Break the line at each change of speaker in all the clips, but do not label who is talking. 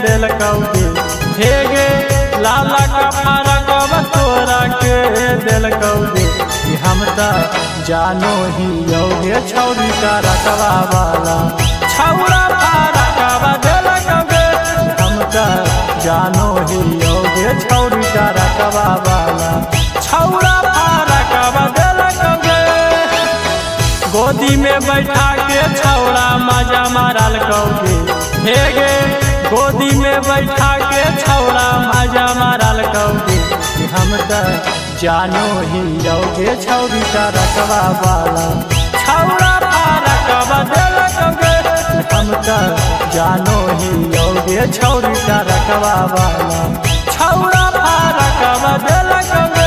दिल कौगे हे गे लाला का फरक तोरा के दिल कौगे हम त जानो ही योगे छौरी का रखवा वाला छौरा फरक दिल कौगे हम त जानो ही योगे छौरी का रखवा वाला छौरा फरक दिल कौगे गोदी में बैठा के छौड़ा मजा मारल कौगे हे गे गोदी में बैठा के छौड़ा मजा मारल कौगे हम त जानो ही योगे छौरी का रखवा वाला छौड़ा फरक दिल कौगे हम त जानो ही योगे छौरी का रखवा वाला छौड़ा फरक दिल कौगे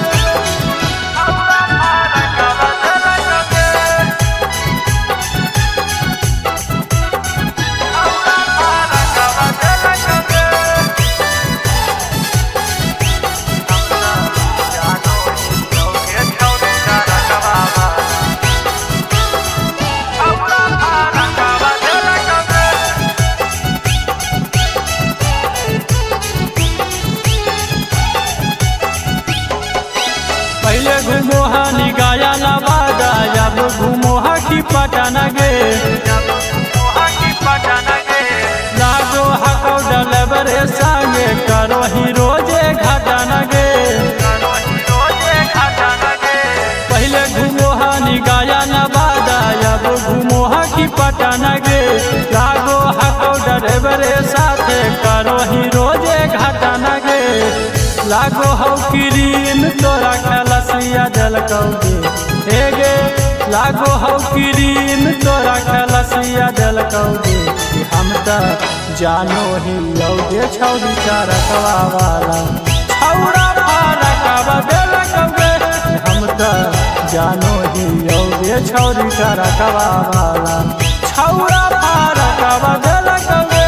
पहले घूमो हानि गाया नवादा जब घूमो की पटना गे लागो हको डलबरे संगे करो ही रोजे घटना गे पहले घूमो हानि गाया नवादा जब घूमो की पटना गे लागो हको डलबरे साथे करो ही रोजे घटना गे लागो हौ क्रीम तोरा खलसिया दिल कौगे हे गे लागो हौ क्रीम तोरा खलसिया दिल कौगे हम त जानो ही योगे छौरी का रखवा वाला छौरा फरक दिल कौगे हम त जानो ही योगे छौरी का रखवा वाला छौरा फरक दिल कौगे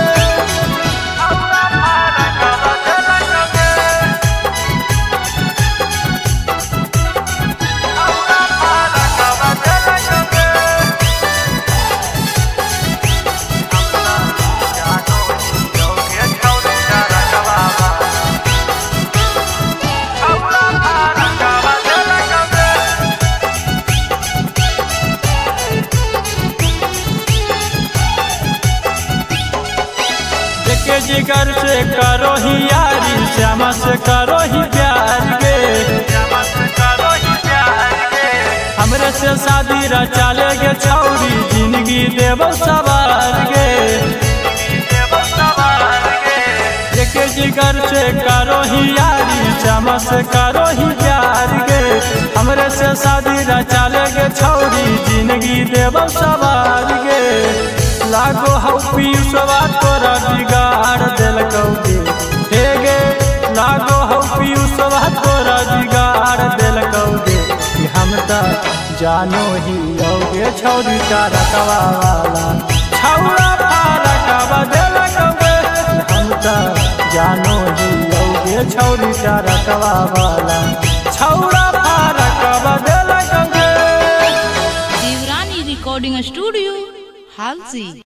के जिगर से करो ही यारी श्यामा से करो ही प्यार गे हमरे से शादी रचा लेगे छौरी जिंदगी देव सवार गे के जिगर से करो ही यारी श्यामा से करो ही प्यार गे हमरे से शादी रचा लेगे छौरी जिंदगी देव सवार गे लागो हौ पीयूषवा तोरा बिगाड़ दिल कौगे हे गे लागो हौ पीयूषवा तोरा बिगाड़ दिल कौगे हम त जानो ही योगे छौरी का रखवा वाला छौरा फरक दिल कौगे हम त जानो ही योगे छौरी का रखवा वाला छौरा फरक दिल कौगे
देवरानी रिकॉर्डिंग स्टूडियो हालसी।